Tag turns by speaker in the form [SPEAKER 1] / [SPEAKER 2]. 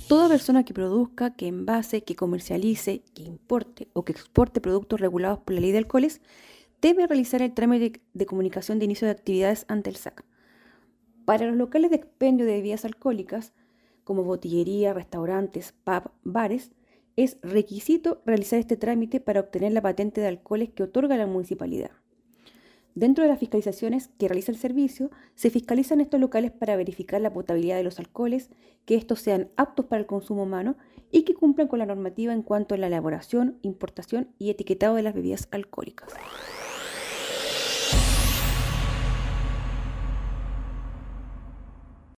[SPEAKER 1] Toda persona que produzca, que envase, que comercialice, que importe o que exporte productos regulados por la ley de alcoholes debe realizar el trámite de comunicación de inicio de actividades ante el SAC. Para los locales de expendio de bebidas alcohólicas, como botillería, restaurantes, pub, bares, es requisito realizar este trámite para obtener la patente de alcoholes que otorga la municipalidad. Dentro de las fiscalizaciones que realiza el servicio, se fiscalizan estos locales para verificar la potabilidad de los alcoholes, que estos sean aptos para el consumo humano y que cumplan con la normativa en cuanto a la elaboración, importación y etiquetado de las bebidas alcohólicas.